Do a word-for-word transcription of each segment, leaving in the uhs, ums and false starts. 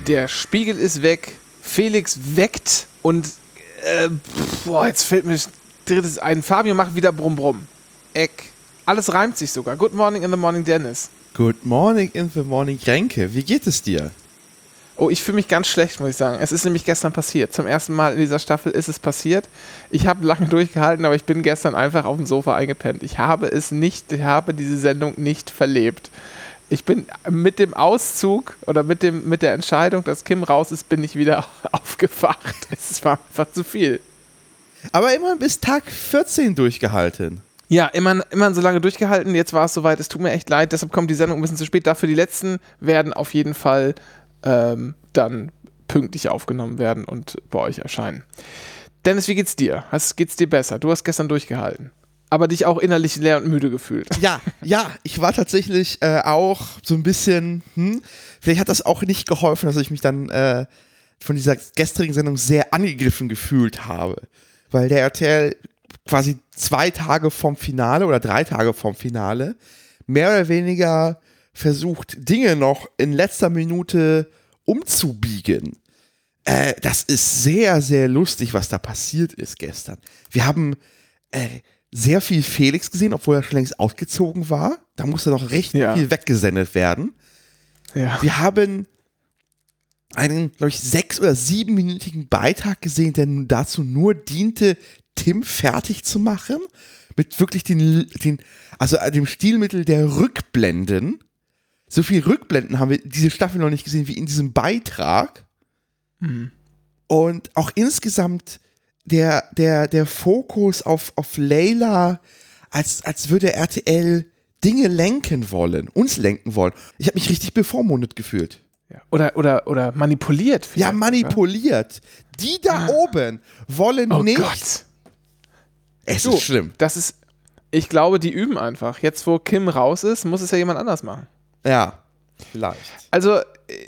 Der Spiegel ist weg, Felix weckt und äh, boah, jetzt fällt mir drittes ein. Fabio macht wieder Brumm Brumm. Eck. Alles reimt sich sogar. Good morning in the morning, Dennis. Good morning in the morning, Renke. Wie geht es dir? Oh, ich fühle mich ganz schlecht, muss ich sagen. Es ist nämlich gestern passiert. Zum ersten Mal in dieser Staffel ist es passiert. Ich habe lange durchgehalten, aber ich bin gestern einfach auf dem Sofa eingepennt. Ich habe es nicht, ich habe diese Sendung nicht verlebt. Ich bin mit dem Auszug oder mit, dem, mit der Entscheidung, dass Kim raus ist, bin ich wieder aufgewacht. Es war einfach zu viel. Aber immerhin bis Tag vierzehn durchgehalten. Ja, immer, immer so lange durchgehalten. Jetzt war es soweit. Es tut mir echt leid. Deshalb kommt die Sendung ein bisschen zu spät. Dafür die letzten werden auf jeden Fall ähm, dann pünktlich aufgenommen werden und bei euch erscheinen. Dennis, wie geht's dir? Hast, geht's dir besser? Du hast gestern durchgehalten. Aber dich auch innerlich leer und müde gefühlt. Ja, ja, ich war tatsächlich äh, auch so ein bisschen, hm, vielleicht hat das auch nicht geholfen, dass ich mich dann äh, von dieser gestrigen Sendung sehr angegriffen gefühlt habe. Weil der R T L quasi zwei Tage vom Finale oder drei Tage vom Finale mehr oder weniger versucht, Dinge noch in letzter Minute umzubiegen. Äh, das ist sehr, sehr lustig, was da passiert ist gestern. Wir haben äh, sehr viel Felix gesehen, obwohl er schon längst ausgezogen war. Da musste noch recht ja. viel weggesendet werden. Ja. Wir haben einen, glaube ich, sechs- oder siebenminütigen Beitrag gesehen, der dazu nur diente, Tim fertig zu machen. Mit wirklich den, den also dem Stilmittel der Rückblenden. So viel Rückblenden haben wir diese Staffel noch nicht gesehen wie in diesem Beitrag. Mhm. Und auch insgesamt der, der, der Fokus auf, auf Layla, als, als würde R T L Dinge lenken wollen, uns lenken wollen. Ich habe mich richtig bevormundet gefühlt. Ja. Oder, oder, oder manipuliert. Ja, manipuliert. Oder? Die da ah. oben wollen oh nicht. Gott. Es so, ist schlimm. Das ist, ich glaube, die üben einfach. Jetzt, wo Kim raus ist, muss es ja jemand anders machen. Ja, vielleicht. Also,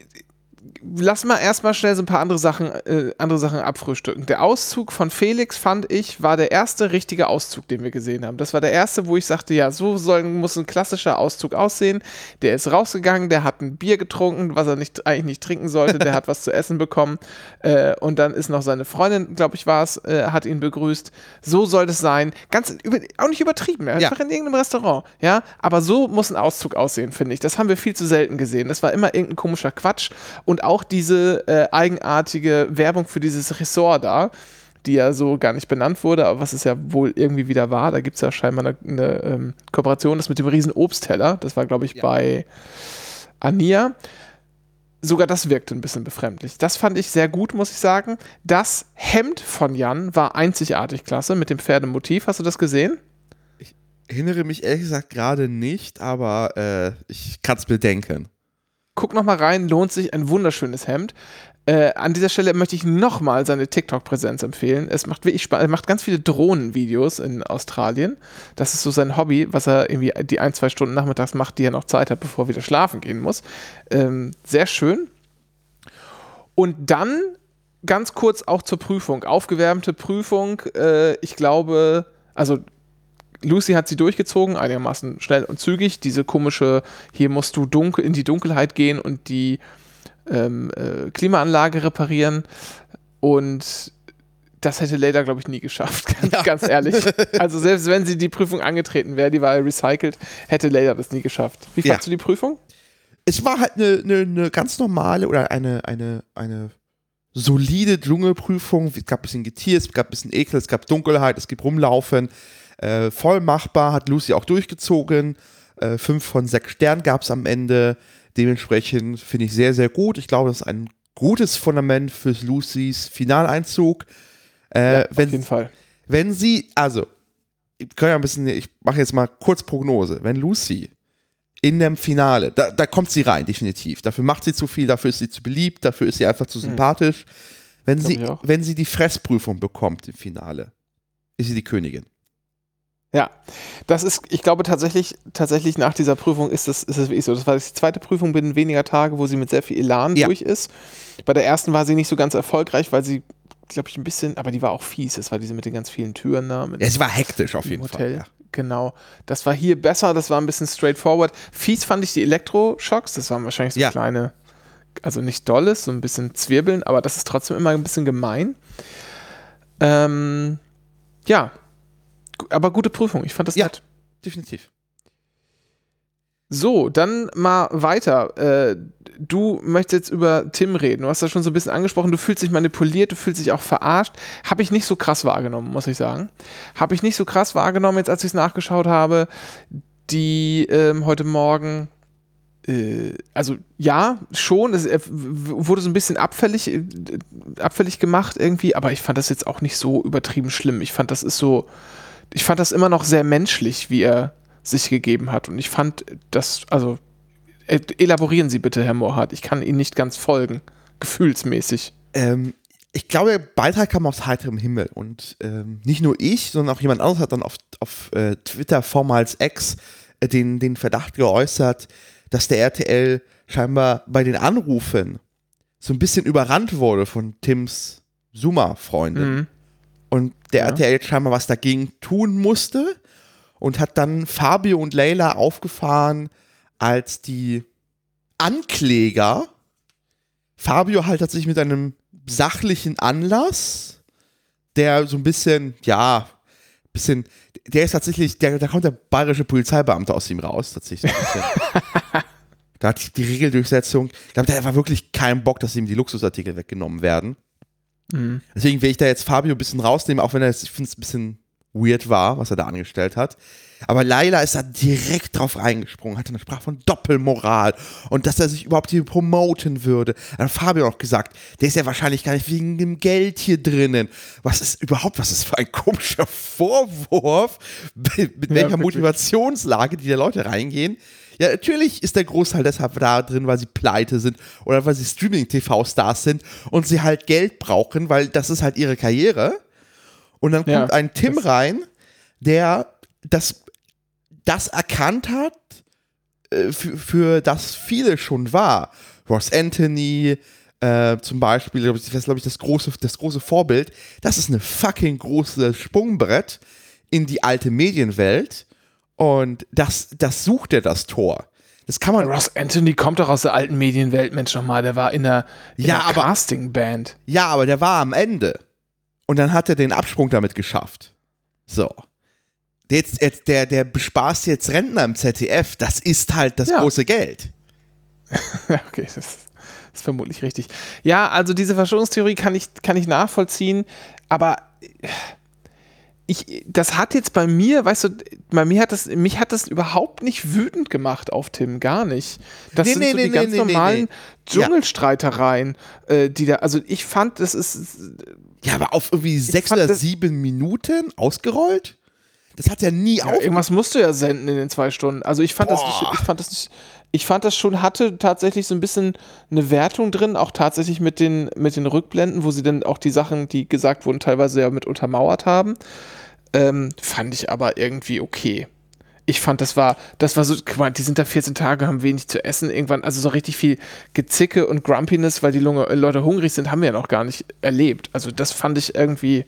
lass mal erstmal schnell so ein paar andere Sachen, äh, andere Sachen abfrühstücken. Der Auszug von Felix, fand ich, war der erste richtige Auszug, den wir gesehen haben. Das war der erste, wo ich sagte, ja, so soll, muss ein klassischer Auszug aussehen. Der ist rausgegangen, der hat ein Bier getrunken, was er nicht, eigentlich nicht trinken sollte, der hat was zu essen bekommen äh, und dann ist noch seine Freundin, glaube ich war es, äh, hat ihn begrüßt. So soll das sein. Ganz, über, auch nicht übertrieben, einfach ja. in irgendeinem Restaurant. Ja? Aber so muss ein Auszug aussehen, finde ich. Das haben wir viel zu selten gesehen. Das war immer irgendein komischer Quatsch. Und auch diese äh, eigenartige Werbung für dieses Ressort da, die ja so gar nicht benannt wurde, aber was es ja wohl irgendwie wieder war. Da gibt es ja scheinbar eine, eine ähm, Kooperation, das mit dem riesen Obstteller. Das war, glaube ich, ja. bei Ania. Sogar das wirkte ein bisschen befremdlich. Das fand ich sehr gut, muss ich sagen. Das Hemd von Jan war einzigartig klasse mit dem Pferdemotiv. Hast du das gesehen? Ich erinnere mich ehrlich gesagt gerade nicht, aber äh, ich kann es bedenken. Guck noch mal rein, lohnt sich, ein wunderschönes Hemd. Äh, an dieser Stelle möchte ich nochmal seine TikTok-Präsenz empfehlen. Es macht wirklich Spaß. Er macht ganz viele Drohnenvideos in Australien. Das ist so sein Hobby, was er irgendwie die ein, zwei Stunden nachmittags macht, die er noch Zeit hat, bevor er wieder schlafen gehen muss. Ähm, sehr schön. Und dann ganz kurz auch zur Prüfung. Aufgewärmte Prüfung. Äh, ich glaube, also Lucy hat sie durchgezogen, einigermaßen schnell und zügig. Diese komische, hier musst du dunkel in die Dunkelheit gehen und die ähm, äh, Klimaanlage reparieren. Und das hätte Layla, glaube ich, nie geschafft, ganz, ja. ganz ehrlich. Also selbst wenn sie die Prüfung angetreten wäre, die war ja recycelt, hätte Layla das nie geschafft. Wie fandst ja. du die Prüfung? Es war halt eine, eine, eine ganz normale oder eine, eine, eine solide Dschungelprüfung. Es gab ein bisschen Getier, es gab ein bisschen Ekel, es gab Dunkelheit, es gibt Rumlaufen. Äh, voll machbar, hat Lucy auch durchgezogen. Äh, fünf von sechs Sternen gab es am Ende. Dementsprechend finde ich sehr, sehr gut. Ich glaube, das ist ein gutes Fundament für Lucys Finaleinzug. Äh, ja, wenn, auf jeden Fall. Wenn sie, also, ich kann ja ein bisschen, ich mache jetzt mal kurz Prognose. Wenn Lucy in dem Finale, da, da kommt sie rein, definitiv. Dafür macht sie zu viel, dafür ist sie zu beliebt, dafür ist sie einfach zu sympathisch. Mhm. Wenn sie, wenn sie die Fressprüfung bekommt im Finale, ist sie die Königin. Ja, das ist, ich glaube tatsächlich, tatsächlich nach dieser Prüfung ist das, ist das wirklich so. Das war die zweite Prüfung binnen weniger Tage, wo sie mit sehr viel Elan ja. durch ist. Bei der ersten war sie nicht so ganz erfolgreich, weil sie, glaube ich, ein bisschen, aber die war auch fies. Das war diese mit den ganz vielen Türen da. Ja, es war hektisch auf jeden Hotel. Fall. Ja. Genau. Das war hier besser, das war ein bisschen straightforward. Fies fand ich die Elektroschocks, das waren wahrscheinlich so ja. kleine also nicht dolles, so ein bisschen zwirbeln, aber das ist trotzdem immer ein bisschen gemein. Ähm, ja, aber gute Prüfung, ich fand das ja, nett. Definitiv. So, dann mal weiter. Äh, du möchtest jetzt über Tim reden. Du hast das schon so ein bisschen angesprochen. Du fühlst dich manipuliert, du fühlst dich auch verarscht. Habe ich nicht so krass wahrgenommen, muss ich sagen. Habe ich nicht so krass wahrgenommen, jetzt als ich es nachgeschaut habe. Die ähm, heute Morgen, äh, also ja, schon. Es äh, wurde so ein bisschen abfällig, äh, abfällig gemacht irgendwie, aber ich fand das jetzt auch nicht so übertrieben schlimm. Ich fand, das ist so, ich fand das immer noch sehr menschlich, wie er sich gegeben hat. Und ich fand das, also elaborieren Sie bitte, Herr Mohrhardt. Ich kann Ihnen nicht ganz folgen, gefühlsmäßig. Ähm, ich glaube, der Beitrag kam aus heiterem Himmel und ähm, nicht nur ich, sondern auch jemand anderes hat dann auf, auf äh, Twitter, vormals X, äh, den, den Verdacht geäußert, dass der R T L scheinbar bei den Anrufen so ein bisschen überrannt wurde von Tims Zuma-Freundin. Mhm. Und der ja. R T L scheinbar was dagegen tun musste. Und hat dann Fabio und Leila aufgefahren als die Ankläger. Fabio halt tatsächlich mit einem sachlichen Anlass, der so ein bisschen, ja, bisschen, der ist tatsächlich, der, da kommt der bayerische Polizeibeamte aus ihm raus, tatsächlich. So ein bisschen. Da hat die Regeldurchsetzung, ich glaube, der war wirklich kein Bock, dass ihm die Luxusartikel weggenommen werden. Mhm. Deswegen will ich da jetzt Fabio ein bisschen rausnehmen, auch wenn er jetzt, ich finde es ein bisschen weird war, was er da angestellt hat. Aber Leila ist da direkt drauf reingesprungen, hat eine Sprache von Doppelmoral und dass er sich überhaupt hier promoten würde. Dann hat Fabio noch gesagt, der ist ja wahrscheinlich gar nicht wegen dem Geld hier drinnen. Was ist überhaupt, was ist für ein komischer Vorwurf, mit, mit ja, welcher wirklich. Motivationslage die da Leute reingehen. Ja, natürlich ist der Großteil deshalb da drin, weil sie pleite sind oder weil sie Streaming-T V-Stars sind und sie halt Geld brauchen, weil das ist halt ihre Karriere. Und dann kommt ja, ein Tim rein, der das, das erkannt hat, äh, für, für das viele schon war. Ross Anthony äh, zum Beispiel, das ist, glaube ich, das große, das große Vorbild. Das ist eine fucking große Sprungbrett in die alte Medienwelt. Und das, das sucht er, das Tor. Das kann man. Ross Anthony kommt doch aus der alten Medienwelt, Mensch, nochmal. Der war in der, in ja, der aber, Casting-Band. Ja, aber der war am Ende. Und dann hat er den Absprung damit geschafft. So. Jetzt, jetzt, der, der bespaßt jetzt Rentner im Z D F. Das ist halt das ja. große Geld. Okay, das ist, das ist vermutlich richtig. Ja, also diese Verschwörungstheorie kann ich, kann ich nachvollziehen, aber ich, das hat jetzt bei mir, weißt du, bei mir hat das, mich hat das überhaupt nicht wütend gemacht auf Tim, gar nicht. Das nee, sind nee, so nee, die nee, ganz nee, normalen nee, nee. Dschungelstreitereien, ja. äh, die da, also ich fand, das ist ja, aber auf irgendwie sechs oder sieben Minuten ausgerollt? Das hat ja nie ja, auf. Irgendwas musst du ja senden in den zwei Stunden. Also ich fand Boah. das nicht, ich fand das nicht, ich fand das schon, hatte tatsächlich so ein bisschen eine Wertung drin, auch tatsächlich mit den, mit den Rückblenden, wo sie dann auch die Sachen, die gesagt wurden, teilweise ja mit untermauert haben. Ähm, fand ich aber irgendwie okay. Ich fand, das war, das war so, guck mal, die sind da vierzehn Tage, haben wenig zu essen, irgendwann, also so richtig viel Gezicke und Grumpiness, weil die Leute hungrig sind, haben wir ja noch gar nicht erlebt. Also das fand ich irgendwie,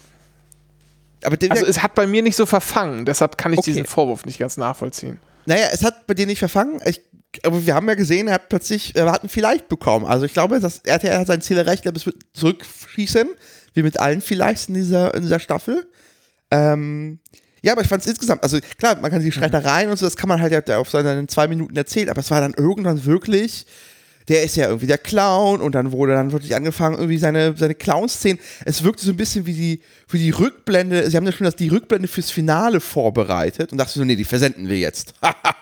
aber den, also es hat bei mir nicht so verfangen, deshalb kann ich okay. diesen Vorwurf nicht ganz nachvollziehen. Naja, es hat bei dir nicht verfangen, ich, aber wir haben ja gesehen, er hat plötzlich, er hat ein Vielleicht bekommen. Also ich glaube, das R T L hat sein Ziel erreicht, er wird zurückschießen, wie mit allen Vielleichts in dieser, in dieser Staffel. Ähm, ja, aber ich fand es insgesamt, also klar, man kann die Streitereien und so, das kann man halt ja auf seinen zwei Minuten erzählen, aber es war dann irgendwann wirklich, der ist ja irgendwie der Clown und dann wurde dann wirklich angefangen, irgendwie seine, seine Clown-Szenen, es wirkte so ein bisschen wie die, wie die Rückblende, sie haben ja schon das, die Rückblende fürs Finale vorbereitet und dachte so, nee, die versenden wir jetzt.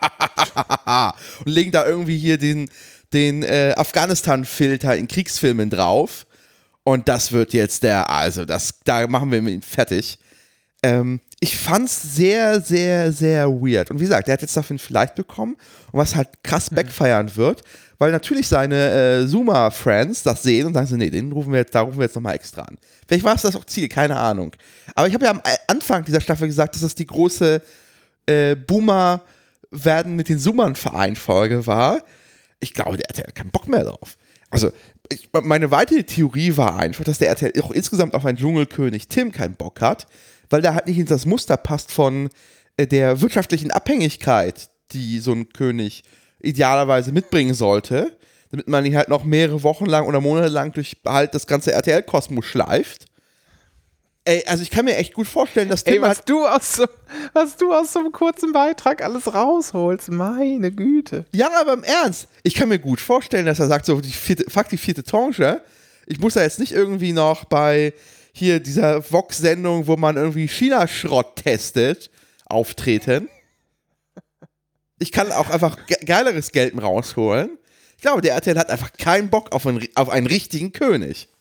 Und legen da irgendwie hier den, den äh, Afghanistan-Filter in Kriegsfilmen drauf und das wird jetzt der, also das, da machen wir ihn fertig. Ähm, ich fand's sehr, sehr, sehr weird. Und wie gesagt, der hat jetzt dafür ein Vielleicht bekommen und was halt krass backfeiern wird, weil natürlich seine äh, Zuma-Friends das sehen und sagen so, nee, den rufen wir jetzt, da rufen wir jetzt nochmal extra an. Vielleicht war es das auch Ziel, keine Ahnung. Aber ich habe ja am Anfang dieser Staffel gesagt, dass das die große äh, Boomer werden mit den Summern-Verein-Folge war. Ich glaube, der R T L hat keinen Bock mehr drauf. Also, ich, meine weitere Theorie war einfach, dass der R T L auch insgesamt auf einen Dschungelkönig Tim keinen Bock hat, weil der halt nicht in das Muster passt von äh, der wirtschaftlichen Abhängigkeit, die so ein König idealerweise mitbringen sollte. damit man ihn halt noch mehrere Wochen lang oder Monate lang durch halt das ganze R T L-Kosmos schleift. Ey, also ich kann mir echt gut vorstellen, dass Tim Ey, was halt, du aus so, was du aus so einem kurzen Beitrag alles rausholst, meine Güte. ja, aber im Ernst, ich kann mir gut vorstellen, dass er sagt, so, die vierte, fuck die vierte Tranche, ich muss da jetzt nicht irgendwie noch bei hier dieser Vox-Sendung, wo man irgendwie China-Schrott testet, auftreten. Ich kann auch einfach ge- geileres Geld rausholen. Ich glaube, der R T L hat einfach keinen Bock auf einen, auf einen richtigen König.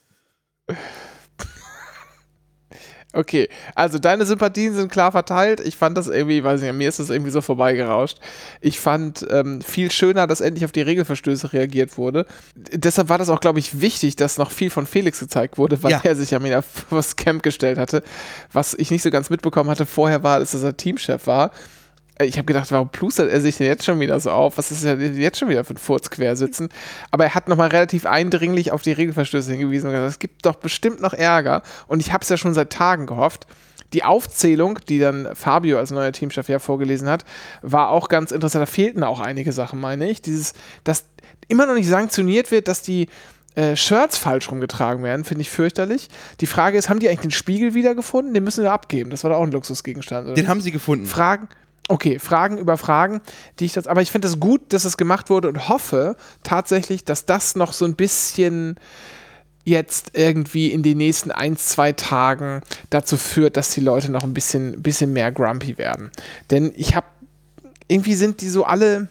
Okay, also deine Sympathien sind klar verteilt. Ich fand das irgendwie, weiß nicht, mir ist das irgendwie so vorbeigerauscht. Ich fand ähm, viel schöner, dass endlich auf die Regelverstöße reagiert wurde. Deshalb war das auch, glaube ich, wichtig, dass noch viel von Felix gezeigt wurde, weil Ja. er sich ja mir auf das Camp gestellt hatte. Was ich nicht so ganz mitbekommen hatte vorher war, dass er Teamchef war. Ich habe gedacht, warum plustert er sich denn jetzt schon wieder so auf? Was ist denn jetzt schon wieder für ein Furzquersitzen? Aber er hat nochmal relativ eindringlich auf die Regelverstöße hingewiesen und gesagt, es gibt doch bestimmt noch Ärger. Und ich habe es ja schon seit Tagen gehofft. Die Aufzählung, die dann Fabio als neuer Teamchef ja vorgelesen hat, war auch ganz interessant. Da fehlten auch einige Sachen, meine ich. Dieses, dass immer noch nicht sanktioniert wird, dass die äh, Shirts falsch rumgetragen werden, finde ich fürchterlich. Die Frage ist, haben die eigentlich den Spiegel wiedergefunden? Den müssen wir abgeben. Das war da auch ein Luxusgegenstand. Oder? Den haben sie gefunden. Fragen. Okay, Fragen über Fragen, die ich das, aber ich finde es das gut, dass es gemacht wurde und hoffe tatsächlich, dass das noch so ein bisschen jetzt irgendwie in den nächsten ein, zwei Tagen dazu führt, dass die Leute noch ein bisschen, bisschen mehr grumpy werden. Denn ich habe, irgendwie sind die so alle,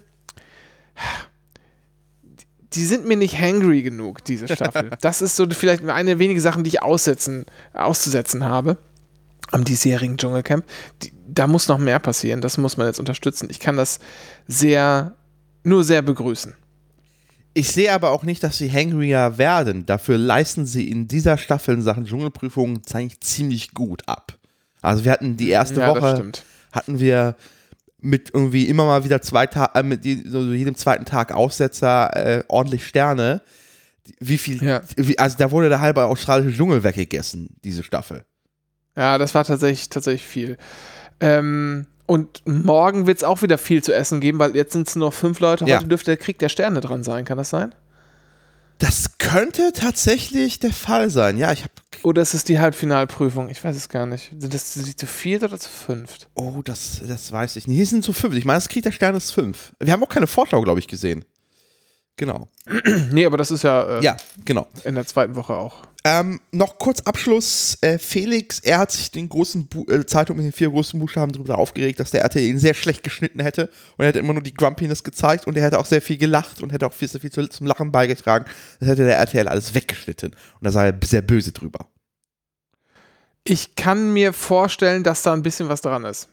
die sind mir nicht hangry genug, diese Staffel. Das ist so vielleicht eine der wenigen Sachen, die ich aussetzen, auszusetzen habe am diesjährigen Dschungelcamp. Die, da muss noch mehr passieren, das muss man jetzt unterstützen. Ich kann das sehr, nur sehr begrüßen. Ich sehe aber auch nicht, dass sie hangrier werden. Dafür leisten sie in dieser Staffel in Sachen Dschungelprüfungen eigentlich ziemlich gut ab. Also wir hatten die erste Ja, das Woche, stimmt. hatten wir mit irgendwie immer mal wieder zwei Tage, äh, mit je, so jedem zweiten Tag Aussetzer äh, ordentlich Sterne. Wie viel, Ja. wie, also da wurde der halbe australische Dschungel weggegessen, diese Staffel. Ja, das war tatsächlich, tatsächlich viel. Ähm, und morgen wird es auch wieder viel zu essen geben, weil jetzt sind es nur fünf Leute. Heute Ja. dürfte der Krieg der Sterne dran sein. Kann das sein? Das könnte tatsächlich der Fall sein. Ja, ich habe. Oder ist es die Halbfinalprüfung? Ich weiß es gar nicht. Sind das sind die zu viert oder zu fünft? Oh, das, das weiß ich nicht. Hier sind so fünf. Ich meine, das Krieg der Sterne ist fünf. Wir haben auch keine Vorschau, glaube ich, gesehen. Genau. Nee, aber das ist ja, äh, Ja, genau. in der zweiten Woche auch. Ähm, noch kurz Abschluss. Äh, Felix, er hat sich den großen Bu äh, Zeitung mit den vier großen Buchstaben darüber aufgeregt, dass der R T L ihn sehr schlecht geschnitten hätte. Und er hätte immer nur die Grumpiness gezeigt und er hätte auch sehr viel gelacht und hätte auch viel, sehr viel zu, zum Lachen beigetragen. Das hätte der R T L alles weggeschnitten. Und da sah er sehr böse drüber. Ich kann mir vorstellen, dass da ein bisschen was dran ist.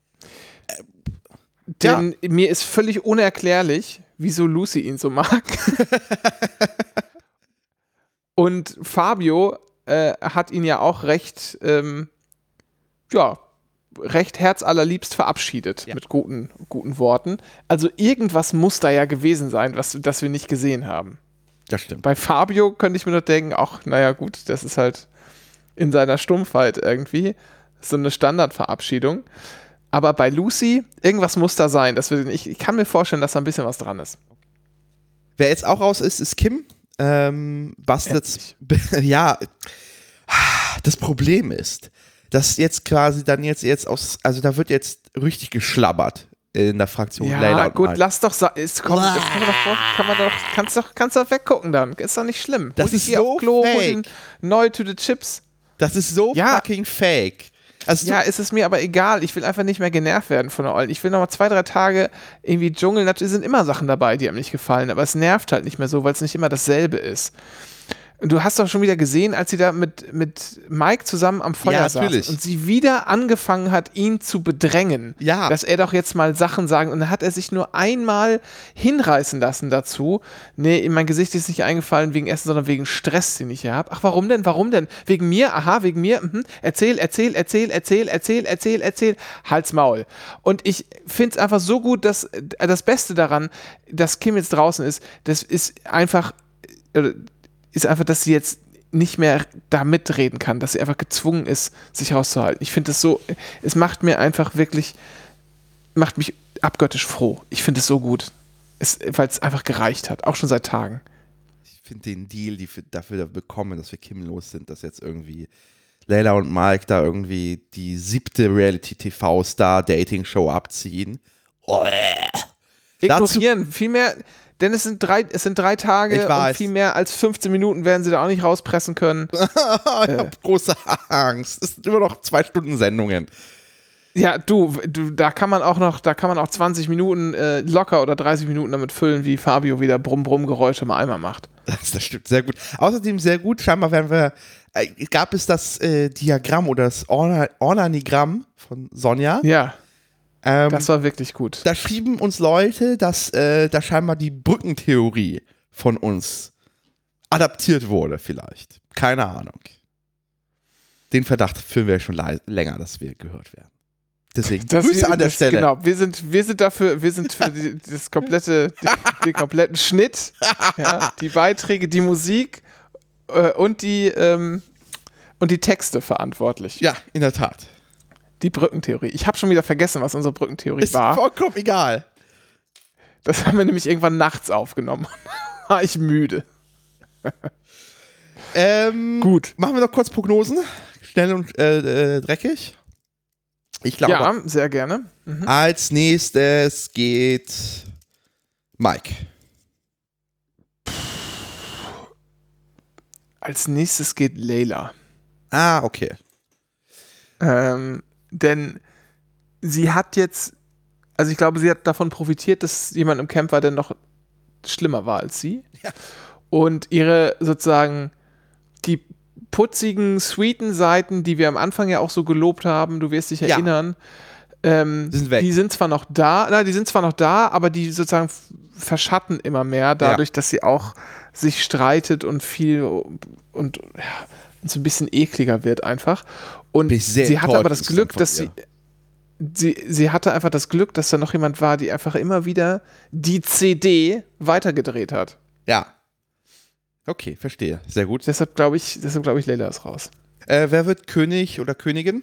Denn mir ist völlig unerklärlich, wieso Lucy ihn so mag. Und Fabio äh, hat ihn ja auch recht, ähm, ja, recht herzallerliebst verabschiedet Ja. mit guten, guten Worten. Also irgendwas muss da ja gewesen sein, was das wir nicht gesehen haben. Das stimmt. Bei Fabio könnte ich mir nur denken, ach, naja gut, das ist halt in seiner Stumpfheit irgendwie so eine Standardverabschiedung. Aber bei Lucy, irgendwas muss da sein. Das wir, ich, ich kann mir vorstellen, dass da ein bisschen was dran ist. Wer jetzt auch raus ist, ist Kim. Ähm, bastelt. Ja, das Problem ist, dass jetzt quasi dann jetzt, jetzt aus, also da wird jetzt richtig geschlabbert in der Fraktion Ja, Layla und gut, Mike. lass doch, sa- ist, komm, das kann man doch, vor- kann man doch, kannst doch, kannst doch weggucken dann. Ist doch nicht schlimm. Das Hol dich ist hier so auf Klo, hol fake. den neu to the chips. Das ist so Ja. fucking fake. Also Ja, ist es mir aber egal. Ich will einfach nicht mehr genervt werden von der Eulen. Ich will noch mal zwei, drei Tage irgendwie Dschungel. Natürlich sind immer Sachen dabei, die einem nicht gefallen, aber es nervt halt nicht mehr so, weil es nicht immer dasselbe ist. Und du hast doch schon wieder gesehen, als sie da mit, mit Mike zusammen am Feuer Ja, saß natürlich. und sie wieder angefangen hat, ihn zu bedrängen, Ja. dass er doch jetzt mal Sachen sagen. Und dann hat er sich nur einmal hinreißen lassen dazu. Nee, in mein Gesicht ist nicht eingefallen wegen Essen, sondern wegen Stress, den ich hier habe. Ach, warum denn? Warum denn? Wegen mir? Aha, wegen mir? Mhm. Erzähl, erzähl, erzähl, erzähl, erzähl, erzähl, erzähl. Halt's Maul. Und ich finde es einfach so gut, dass äh, das Beste daran, dass Kim jetzt draußen ist, das ist einfach, äh, ist einfach, dass sie jetzt nicht mehr da mitreden kann, dass sie einfach gezwungen ist, sich rauszuhalten. Ich finde das so, es macht mir einfach wirklich, macht mich abgöttisch froh. Ich finde es so gut. weil es einfach gereicht hat, auch schon seit Tagen. Ich finde den Deal, die wir dafür bekommen, dass wir kimmellos sind, dass jetzt irgendwie Layla und Mike da irgendwie die siebte Reality-T V-Star-Dating-Show abziehen. Oh, äh. Ignorieren, viel mehr, denn es sind drei, es sind drei Tage und viel mehr als fünfzehn Minuten werden sie da auch nicht rauspressen können. Ich äh. habe große Angst. Es sind immer noch zwei Stunden Sendungen. Ja, du, du, da kann man auch noch, da kann man auch zwanzig Minuten äh, locker oder dreißig Minuten damit füllen, wie Fabio wieder Brumm-Brumm-Geräusche im Eimer macht. Das, das stimmt, sehr gut. Außerdem sehr gut, scheinbar werden wir, äh, gab es das äh, Diagramm oder das Orna- Ornanigramm von Sonja. Ja, ähm, das war wirklich gut. Da schrieben uns Leute, dass äh, da scheinbar die Brückentheorie von uns adaptiert wurde vielleicht. Keine Ahnung. Den Verdacht führen wir schon le- länger, dass wir gehört werden. Deswegen das, Grüße an der das, Stelle. Genau, wir sind, wir sind dafür, wir sind für die, das komplette, den, den kompletten Schnitt, ja, die Beiträge, die Musik äh, und die ähm, und die Texte verantwortlich. Ja, in der Tat. Die Brückentheorie. Ich habe schon wieder vergessen, was unsere Brückentheorie Ist war. vollkommen egal. Das haben wir nämlich irgendwann nachts aufgenommen. War ich müde. Ähm, Gut. Machen wir noch kurz Prognosen. Schnell und äh, äh, dreckig. Ich glaube, ja, sehr gerne. Mhm. als nächstes geht Mike. Als nächstes geht Layla. Ah, okay. Ähm, denn sie hat jetzt, also ich glaube, sie hat davon profitiert, dass jemand im Camp war, der noch schlimmer war als sie. Ja. Und ihre sozusagen die putzigen, sweeten Seiten, die wir am Anfang ja auch so gelobt haben, du wirst dich Ja. erinnern, ähm, Die sind weg. die sind zwar noch da, na, die sind zwar noch da, aber die sozusagen f- verschatten immer mehr, dadurch, Ja. dass sie auch sich streitet und viel und, ja, und so ein bisschen ekliger wird einfach. Und Bin ich sehr sie hatte aber das enttäuscht Glück, von dass sie, sie, sie hatte einfach das Glück, dass da noch jemand war, die einfach immer wieder die C D weitergedreht hat. Ja. Okay, verstehe. Sehr gut. Deshalb glaube ich, deshalb glaube ich, Layla ist raus. Äh, wer wird König oder Königin?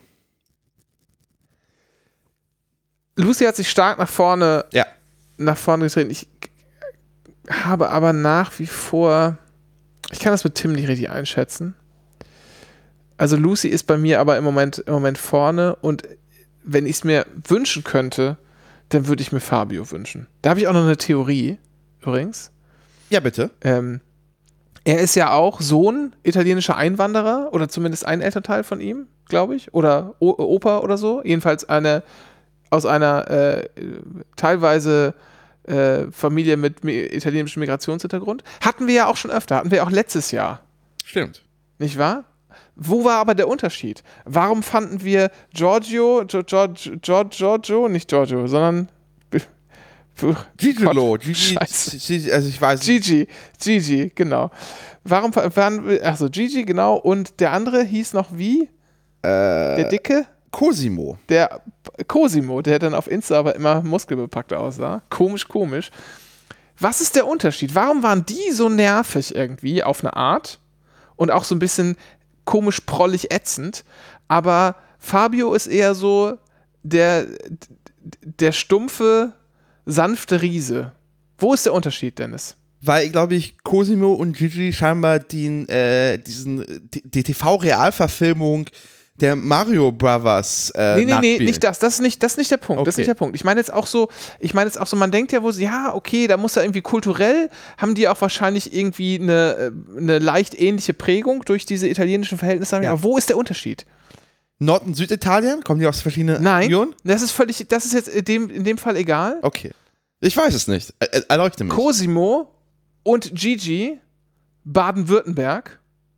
Lucy hat sich stark nach vorne, Ja. nach vorne getreten. Ich habe aber nach wie vor, ich kann das mit Tim nicht richtig einschätzen. Also Lucy ist bei mir aber im Moment, im Moment vorne und wenn ich es mir wünschen könnte, dann würde ich mir Fabio wünschen. Da habe ich auch noch eine Theorie, übrigens. Ja, bitte. Ähm, er ist ja auch Sohn italienischer Einwanderer oder zumindest ein Elternteil von ihm, glaube ich, oder o Opa oder so. Jedenfalls eine aus einer äh, teilweise äh, Familie mit mi- italienischem Migrationshintergrund. Hatten wir ja auch schon öfter, hatten wir auch letztes Jahr, Stimmt. nicht wahr? Wo war aber der Unterschied? Warum fanden wir Giorgio, Gio- Gio- Gio- Giorgio, nicht Giorgio, sondern Gigolo. Gigi, Scheiße. Gigi, also ich weiß nicht. Gigi, Gigi, genau. Warum waren wir, achso, Gigi, genau, und der andere hieß noch wie? Äh, Der Dicke? Cosimo. Der Cosimo, der dann auf Insta aber immer muskelbepackt aussah. Komisch, komisch. Was ist der Unterschied? Warum waren die so nervig irgendwie auf eine Art und auch so ein bisschen komisch, prollig, ätzend, aber Fabio ist eher so der, der stumpfe, sanfte Riese. Wo ist der Unterschied, Dennis? Weil, glaube ich, Cosimo und Gigi scheinbar den, äh, diesen, die, die T V-Realverfilmung der Mario Brothers äh, Nee, nee, nee, nachspielen. nicht das. Das ist nicht, das ist nicht der Punkt. Das ist Okay. nicht der Punkt. Ich meine jetzt auch so, ich meine jetzt auch so, man denkt ja wohl, so, ja, okay, da muss ja irgendwie kulturell, haben die auch wahrscheinlich irgendwie eine, äh, eine leicht ähnliche Prägung durch diese italienischen Verhältnisse. Ja. Aber wo ist der Unterschied? Nord- und Süditalien? Kommen die aus verschiedenen Nein, Regionen? das ist völlig, das ist jetzt in dem, in dem Fall egal. Okay. Ich weiß es nicht. Er, er- erleuchte mich. Cosimo und Gigi, Baden-Württemberg.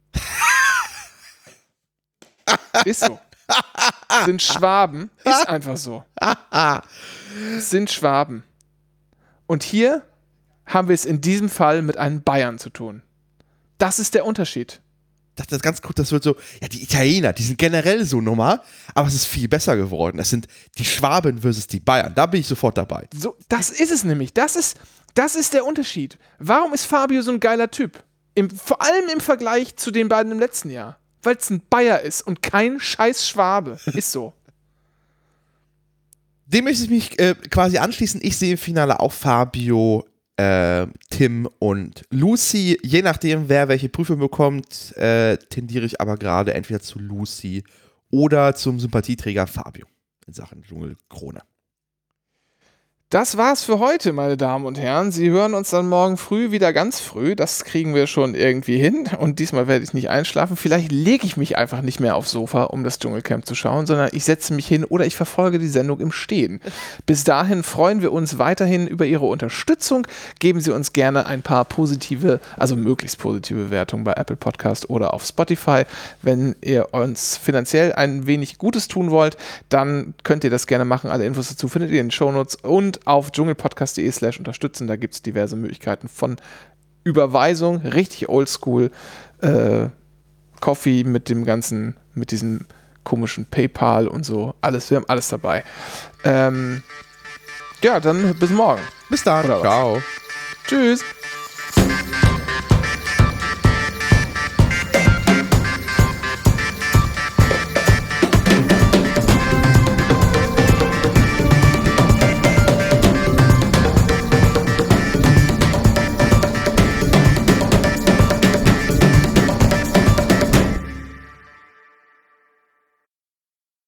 Ist so. Sind Schwaben. Ist einfach so. Sind Schwaben. Und hier haben wir es in diesem Fall mit einem Bayern zu tun. Das ist der Unterschied. Das ist ganz gut, das wird so, ja, die Italiener, die sind generell so Nummer, aber es ist viel besser geworden. Es sind die Schwaben versus die Bayern. Da bin ich sofort dabei. So, das ist es nämlich. Das ist, das ist der Unterschied. Warum ist Fabio so ein geiler Typ? Im, vor allem im Vergleich zu den beiden im letzten Jahr. Weil es ein Bayer ist und kein scheiß Schwabe. Ist so. Dem möchte ich mich äh, quasi anschließen. Ich sehe im Finale auch Fabio äh, Tim und Lucy. Je nachdem, wer welche Prüfung bekommt, äh, tendiere ich aber gerade entweder zu Lucy oder zum Sympathieträger Fabio in Sachen Dschungelkrone. Das war's für heute, meine Damen und Herren. Sie hören uns dann morgen früh wieder ganz früh. Das kriegen wir schon irgendwie hin. Und diesmal werde ich nicht einschlafen. Vielleicht lege ich mich einfach nicht mehr aufs Sofa, um das Dschungelcamp zu schauen, sondern ich setze mich hin oder ich verfolge die Sendung im Stehen. Bis dahin freuen wir uns weiterhin über Ihre Unterstützung. Geben Sie uns gerne ein paar positive, also möglichst positive Bewertungen bei Apple Podcast oder auf Spotify. Wenn ihr uns finanziell ein wenig Gutes tun wollt, dann könnt ihr das gerne machen. Alle Infos dazu findet ihr in den Shownotes und auf dschungelpodcast.de slash unterstützen. Da gibt es diverse Möglichkeiten von Überweisung, richtig oldschool, äh, Coffee mit dem ganzen, mit diesem komischen PayPal und so. Alles, wir haben alles dabei. Ähm, ja, dann bis morgen. Bis dann. Oder was? Ciao. Tschüss.